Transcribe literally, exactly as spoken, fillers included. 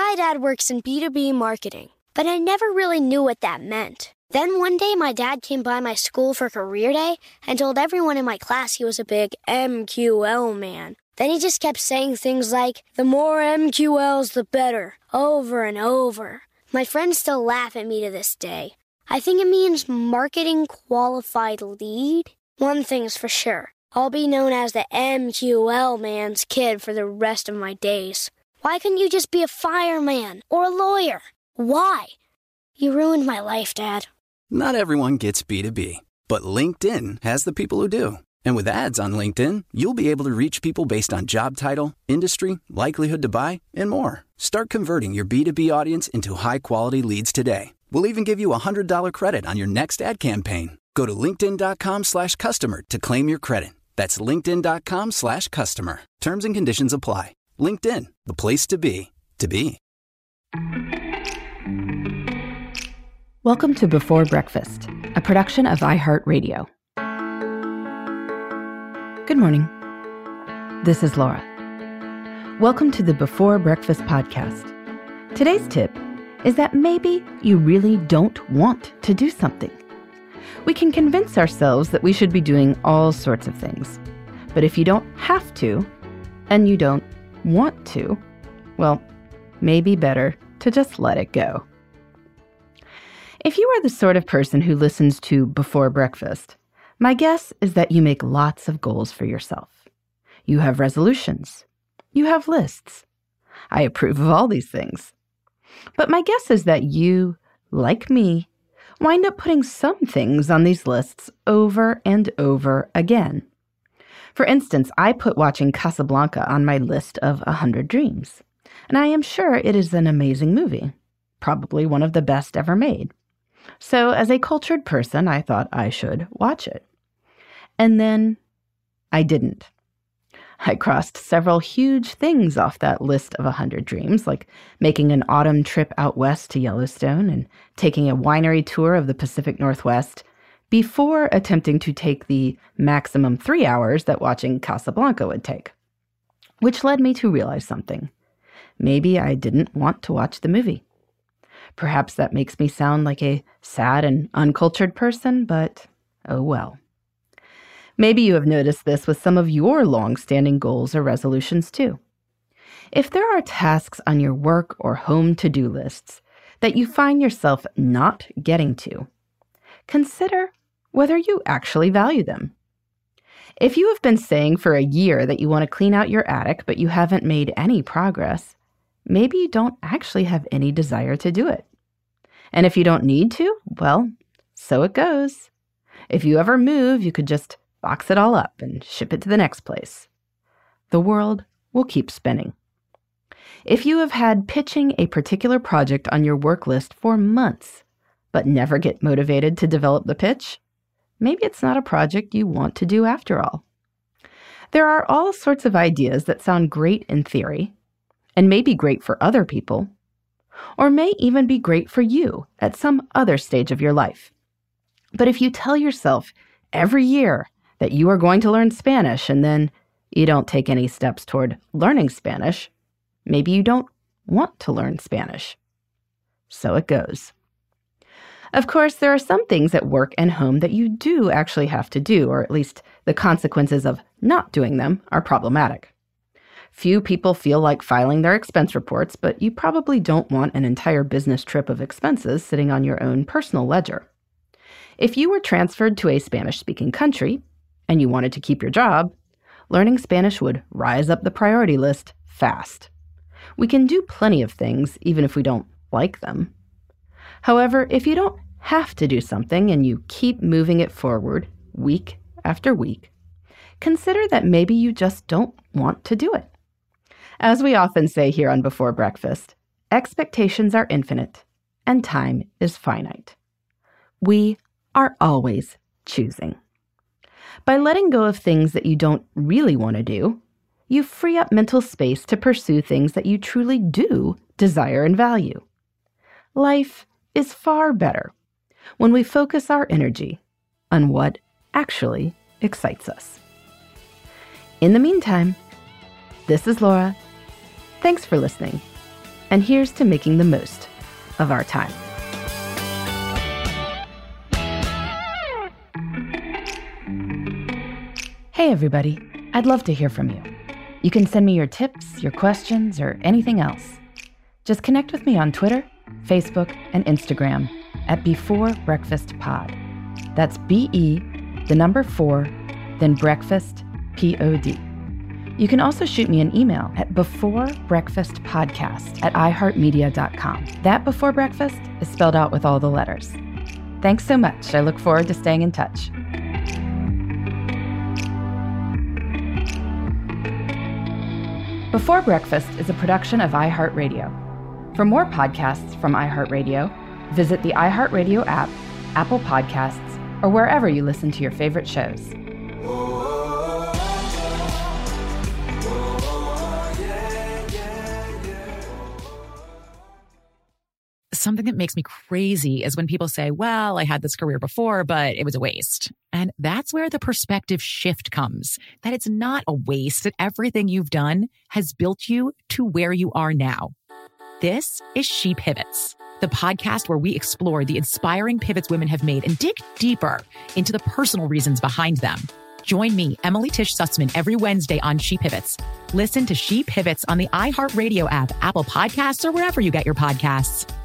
My dad works in B two B marketing, but I never really knew what that meant. Then one day my dad came by my school for career day and told everyone in my class he was a big M Q L man. Then he just kept saying things like, the more M Q Ls, the better, over and over. My friends still laugh at me to this day. I think it means marketing qualified lead. One thing's for sure. I'll be known as the M Q L man's kid for the rest of my days. Why couldn't you just be a fireman or a lawyer? Why? You ruined my life, Dad. Not everyone gets B two B, but LinkedIn has the people who do. And with ads on LinkedIn, you'll be able to reach people based on job title, industry, likelihood to buy, and more. Start converting your B two B audience into high-quality leads today. We'll even give you a one hundred dollars credit on your next ad campaign. Go to linkedin.com slash customer to claim your credit. That's linkedin.com slash customer. Terms and conditions apply. LinkedIn, the place to be, to be. Welcome to Before Breakfast, a production of iHeartRadio. Good morning. This is Laura. Welcome to the Before Breakfast podcast. Today's tip is that maybe you really don't want to do something. We can convince ourselves that we should be doing all sorts of things. But if you don't have to, and you don't want to, well, maybe better to just let it go. If you are the sort of person who listens to Before Breakfast, my guess is that you make lots of goals for yourself. You have resolutions. You have lists. I approve of all these things. But my guess is that you, like me, wind up putting some things on these lists over and over again. For instance, I put watching Casablanca on my list of one hundred dreams, and I am sure it is an amazing movie, probably one of the best ever made. So as a cultured person, I thought I should watch it. And then I didn't. I crossed several huge things off that list of one hundred dreams, like making an autumn trip out west to Yellowstone and taking a winery tour of the Pacific Northwest, before attempting to take the maximum three hours that watching Casablanca would take. Which led me to realize something. Maybe I didn't want to watch the movie. Perhaps that makes me sound like a sad and uncultured person, but oh well. Maybe you have noticed this with some of your long-standing goals or resolutions too. If there are tasks on your work or home to-do lists that you find yourself not getting to, consider whether you actually value them. If you have been saying for a year that you want to clean out your attic, but you haven't made any progress, maybe you don't actually have any desire to do it. And if you don't need to, well, so it goes. If you ever move, you could just box it all up and ship it to the next place. The world will keep spinning. If you have had pitching a particular project on your work list for months, but never get motivated to develop the pitch, maybe it's not a project you want to do after all. There are all sorts of ideas that sound great in theory, and may be great for other people, or may even be great for you at some other stage of your life. But if you tell yourself every year that you are going to learn Spanish and then you don't take any steps toward learning Spanish, maybe you don't want to learn Spanish. So it goes. Of course, there are some things at work and home that you do actually have to do, or at least the consequences of not doing them are problematic. Few people feel like filing their expense reports, but you probably don't want an entire business trip of expenses sitting on your own personal ledger. If you were transferred to a Spanish-speaking country and you wanted to keep your job, learning Spanish would rise up the priority list fast. We can do plenty of things even if we don't like them. However, if you don't have to do something and you keep moving it forward week after week, consider that maybe you just don't want to do it. As we often say here on Before Breakfast, expectations are infinite and time is finite. We are always choosing. By letting go of things that you don't really want to do, you free up mental space to pursue things that you truly do desire and value. Life is far better when we focus our energy on what actually excites us. In the meantime, this is Laura. Thanks for listening. And here's to making the most of our time. Hey, everybody. I'd love to hear from you. You can send me your tips, your questions, or anything else. Just connect with me on Twitter, Facebook, and Instagram at Before Breakfast Pod. That's B E, the number four, then breakfast, P O D. You can also shoot me an email at beforebreakfastpodcast at iheartmedia dot com. That Before Breakfast is spelled out with all the letters. Thanks so much. I look forward to staying in touch. Before Breakfast is a production of iHeartRadio. For more podcasts from iHeartRadio, visit the iHeartRadio app, Apple Podcasts, or wherever you listen to your favorite shows. Something that makes me crazy is when people say, well, I had this career before, but it was a waste. And that's where the perspective shift comes, that it's not a waste, that everything you've done has built you to where you are now. This is She Pivots, the podcast where we explore the inspiring pivots women have made and dig deeper into the personal reasons behind them. Join me, Emily Tish Sussman, every Wednesday on She Pivots. Listen to She Pivots on the iHeartRadio app, Apple Podcasts, or wherever you get your podcasts.